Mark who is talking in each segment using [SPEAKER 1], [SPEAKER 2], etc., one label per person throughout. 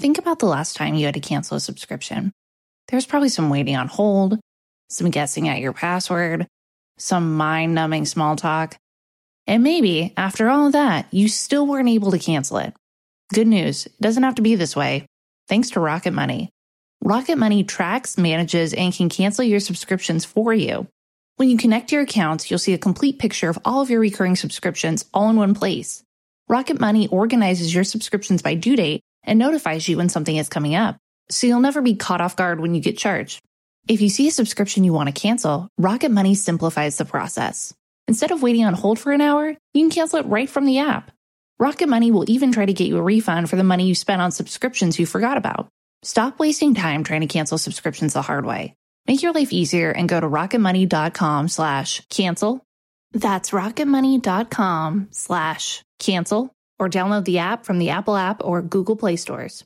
[SPEAKER 1] Think about the last time you had to cancel a subscription. There was probably some waiting on hold, some guessing at your password, some mind-numbing small talk. And maybe, after all of that, you still weren't able to cancel it. Good news, it doesn't have to be this way. Thanks to Rocket Money. Rocket Money tracks, manages, and can cancel your subscriptions for you. When you connect your accounts, you'll see a complete picture of all of your recurring subscriptions all in one place. Rocket Money organizes your subscriptions by due date and notifies you when something is coming up, so you'll never be caught off guard when you get charged. If you see a subscription you want to cancel, Rocket Money simplifies the process. Instead of waiting on hold for an hour, you can cancel it right from the app. Rocket Money will even try to get you a refund for the money you spent on subscriptions you forgot about. Stop wasting time trying to cancel subscriptions the hard way. Make your life easier and go to rocketmoney.com/cancel. That's rocketmoney.com/cancel, or download the app from the Apple App or Google Play stores.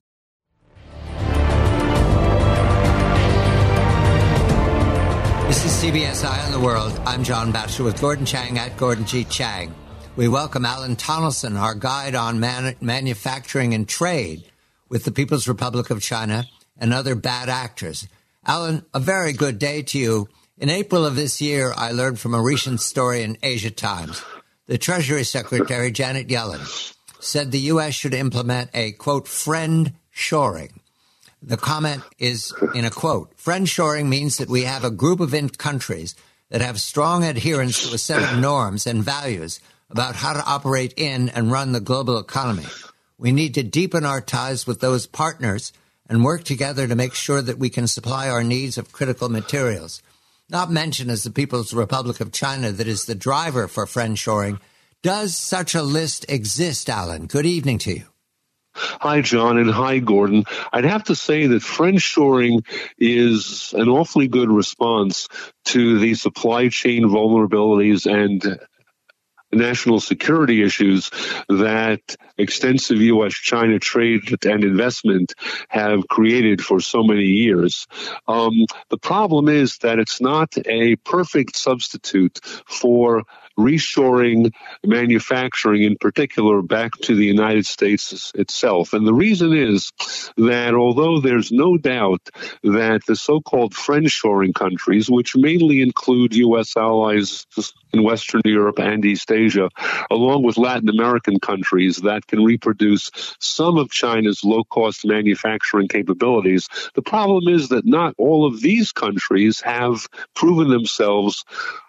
[SPEAKER 2] This is CBS Eye on the World. I'm John Batchelor with Gordon Chang at Gordon G. Chang. We welcome Alan Tonelson, our guide on manufacturing and trade with the People's Republic of China and other bad actors. Alan, a very good day to you. In April of this year, I learned from a recent story in Asia Times. The Treasury Secretary, Janet Yellen, said the U.S. should implement a, quote, friend shoring. The comment is in a quote. Friend shoring means that we have a group of countries that have strong adherence to a set of norms and values about how to operate in and run the global economy. We need to deepen our ties with those partners and work together to make sure that we can supply our needs of critical materials. Not mentioned as the People's Republic of China that is the driver for friendshoring. Does such a list exist, Alan? Good evening to you.
[SPEAKER 3] Hi, John, and hi, Gordon. I'd have to say that friendshoring is an awfully good response to the supply chain vulnerabilities and national security issues that extensive U.S.-China trade and investment have created for so many years. The problem is that it's not a perfect substitute for reshoring manufacturing, in particular, back to the United States itself. And the reason is that although there's no doubt that the so-called friendshoring countries, which mainly include U.S. allies in Western Europe and East Asia, along with Latin American countries that can reproduce some of China's low-cost manufacturing capabilities, the problem is that not all of these countries have proven themselves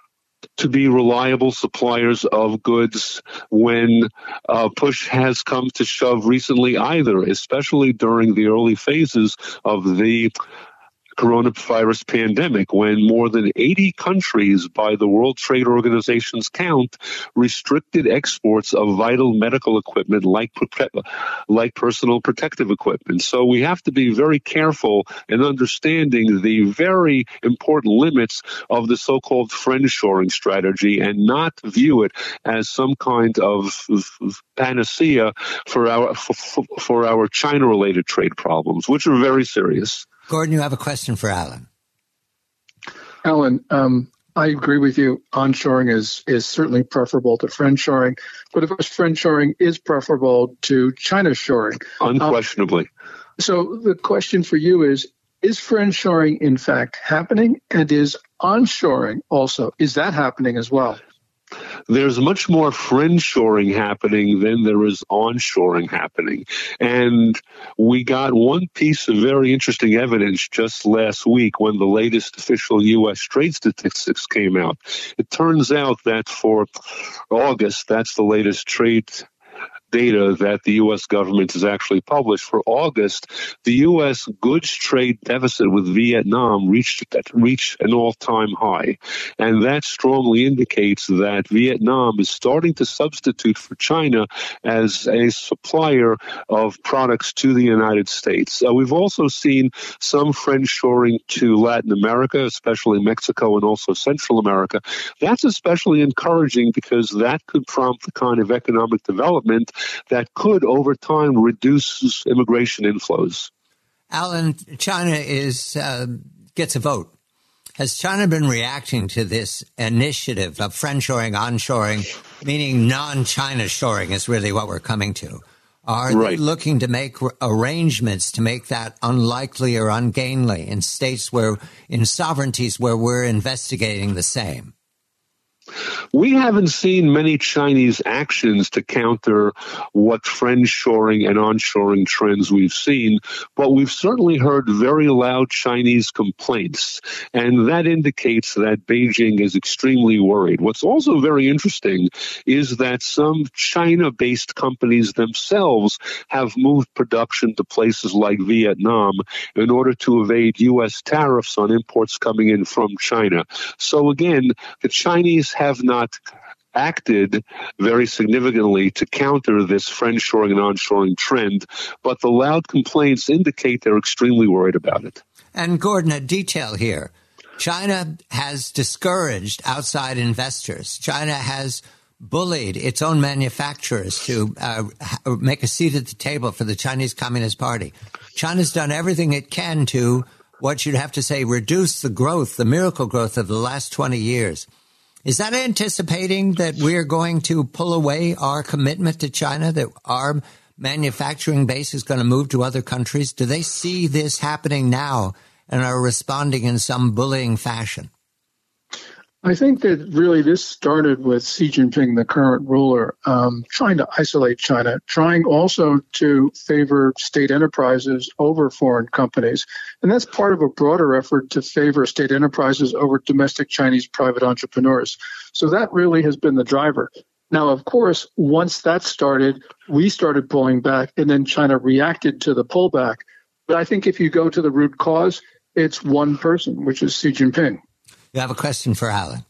[SPEAKER 3] to be reliable suppliers of goods when push has come to shove recently either, especially during the early phases of the coronavirus pandemic, when more than 80 countries by the World Trade Organization's count restricted exports of vital medical equipment like personal protective equipment. So we have to be very careful in understanding the very important limits of the so-called friendshoring strategy and not view it as some kind of panacea for our China-related trade problems, which are very serious.
[SPEAKER 2] Gordon, you have a question for Alan.
[SPEAKER 4] Alan, I agree with you. Onshoring is certainly preferable to friendshoring, but of course, friendshoring is preferable to China shoring.
[SPEAKER 3] Unquestionably.
[SPEAKER 4] So the question for you is friendshoring in fact happening, and is onshoring also, is that happening as well?
[SPEAKER 3] There's much more friendshoring happening than there is onshoring happening. And we got one piece of very interesting evidence just last week when the latest official U.S. trade statistics came out. It turns out that for August, that's the latest trade data that the U.S. government has actually published. For August, the U.S. goods trade deficit with Vietnam reached an all-time high. And that strongly indicates that Vietnam is starting to substitute for China as a supplier of products to the United States. We've also seen some friendshoring to Latin America, especially Mexico and also Central America. That's especially encouraging because that could prompt the kind of economic development that could, over time, reduce immigration inflows.
[SPEAKER 2] Alan, China gets a vote. Has China been reacting to this initiative of friendshoring, onshoring, meaning non-China shoring is really what we're coming to? Are they looking to make arrangements to make that unlikely or ungainly in sovereignties where we're investigating the same?
[SPEAKER 3] We haven't seen many Chinese actions to counter what friend-shoring and onshoring trends we've seen, but we've certainly heard very loud Chinese complaints, and that indicates that Beijing is extremely worried. What's also very interesting is that some China-based companies themselves have moved production to places like Vietnam in order to evade U.S. tariffs on imports coming in from China. So again, the Chinese have not acted very significantly to counter this friend-shoring and onshoring trend, but the loud complaints indicate they're extremely worried about it.
[SPEAKER 2] And Gordon, a detail here. China has discouraged outside investors. China has bullied its own manufacturers to make a seat at the table for the Chinese Communist Party. China's done everything it can to, what you'd have to say, reduce the growth, the miracle growth of the last 20 years. Is that anticipating that we're going to pull away our commitment to China, that our manufacturing base is going to move to other countries? Do they see this happening now and are responding in some bullying fashion?
[SPEAKER 4] I think that really this started with Xi Jinping, the current ruler, trying to isolate China, trying also to favor state enterprises over foreign companies. And that's part of a broader effort to favor state enterprises over domestic Chinese private entrepreneurs. So that really has been the driver. Now, of course, once that started, we started pulling back, and then China reacted to the pullback. But I think if you go to the root cause, it's one person, which is Xi Jinping.
[SPEAKER 2] You have a question for Alan.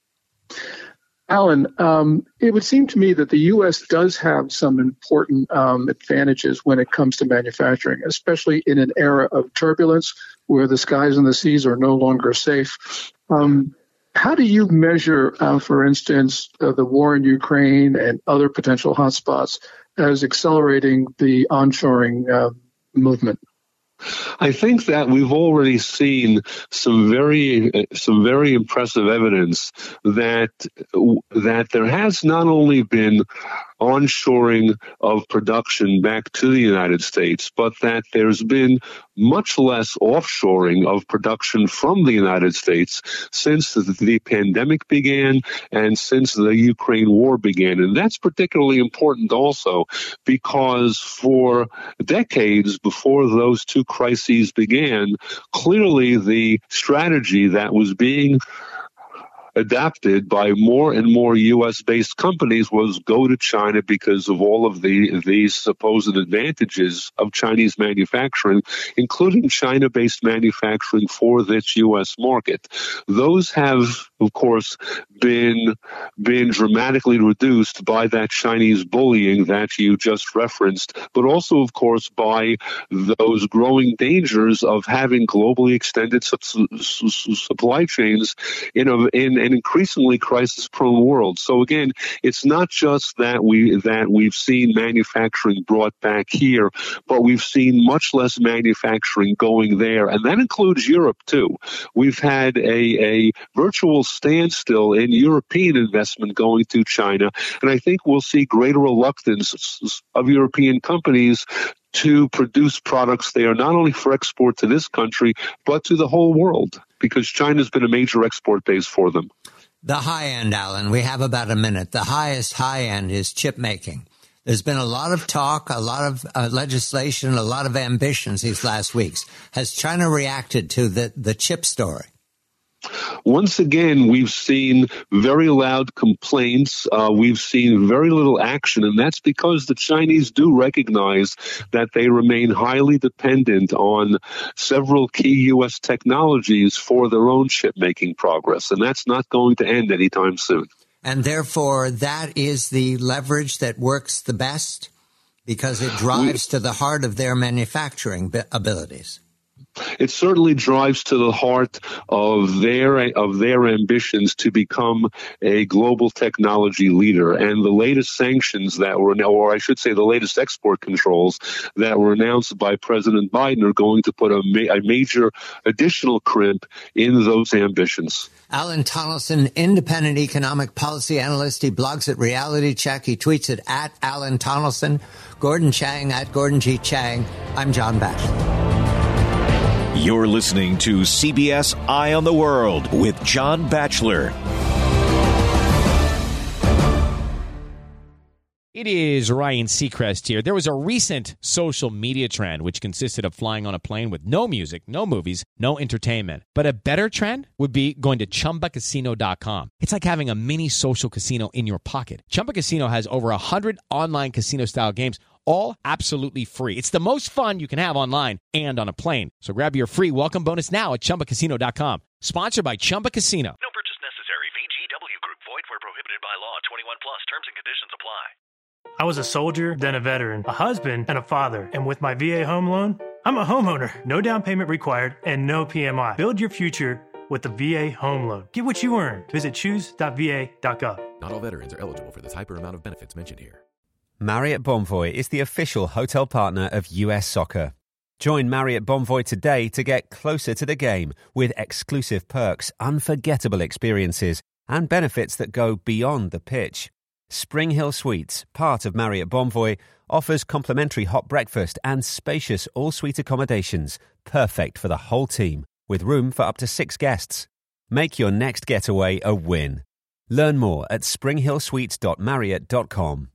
[SPEAKER 4] Alan, it would seem to me that the U.S. does have some important advantages when it comes to manufacturing, especially in an era of turbulence where the skies and the seas are no longer safe. How do you measure, for instance, the war in Ukraine and other potential hotspots as accelerating the onshoring movement?
[SPEAKER 3] I think that we've already seen some very impressive evidence that there has not only been onshoring of production back to the United States, but that there's been much less offshoring of production from the United States since the pandemic began and since the Ukraine war began. And that's particularly important also because for decades before those two crises began, clearly the strategy that was being adapted by more and more U.S.-based companies was go to China because of all of these supposed advantages of Chinese manufacturing, including China-based manufacturing for this U.S. market. Those have, of course, been dramatically reduced by that Chinese bullying that you just referenced, but also, of course, by those growing dangers of having globally extended supply chains in an increasingly crisis-prone world. So again, it's not just that we've seen manufacturing brought back here, but we've seen much less manufacturing going there, and that includes Europe too. We've had a virtual standstill in European investment going to China, and I think we'll see greater reluctance of European companies to produce products there, not only for export to this country, but to the whole world, because China's been a major export base for them.
[SPEAKER 2] The high end, Alan, we have about a minute. The highest high end is chip making. There's been a lot of talk, a lot of legislation, a lot of ambitions these last weeks. Has China reacted to the chip story?
[SPEAKER 3] Once again, we've seen very loud complaints. We've seen very little action, and that's because the Chinese do recognize that they remain highly dependent on several key U.S. technologies for their own chip-making progress, and that's not going to end anytime soon.
[SPEAKER 2] And therefore, that is the leverage that works the best because it drives to the heart of their manufacturing abilities.
[SPEAKER 3] It certainly drives to the heart of their ambitions to become a global technology leader. And the latest sanctions that were, or I should say the latest export controls that were announced by President Biden are going to put a major additional crimp in those ambitions.
[SPEAKER 2] Alan Tonelson, independent economic policy analyst. He blogs at Reality Check. He tweets it at Alan Tonelson. Gordon Chang at Gordon G. Chang. I'm John Batchelor.
[SPEAKER 5] You're listening to CBS Eye on the World with John Batchelor.
[SPEAKER 6] It is Ryan Seacrest here. There was a recent social media trend which consisted of flying on a plane with no music, no movies, no entertainment. But a better trend would be going to ChumbaCasino.com. It's like having a mini social casino in your pocket. Chumba Casino has over 100 online casino-style games, all absolutely free. It's the most fun you can have online and on a plane. So grab your free welcome bonus now at ChumbaCasino.com. Sponsored by Chumba Casino.
[SPEAKER 7] No purchase necessary. VGW Group. Void where prohibited by law. 21 plus. Terms and conditions apply.
[SPEAKER 8] I was a soldier, then a veteran, a husband, and a father. And with my VA home loan, I'm a homeowner. No down payment required and no PMI. Build your future with the VA home loan. Get what you earn. Visit choose.va.gov.
[SPEAKER 9] Not all veterans are eligible for the type or amount of benefits mentioned here.
[SPEAKER 10] Marriott Bonvoy is the official hotel partner of US Soccer. Join Marriott Bonvoy today to get closer to the game with exclusive perks, unforgettable experiences, and benefits that go beyond the pitch. Spring Hill Suites, part of Marriott Bonvoy, offers complimentary hot breakfast and spacious all-suite accommodations, perfect for the whole team, with room for up to 6 guests. Make your next getaway a win. Learn more at springhillsuites.marriott.com.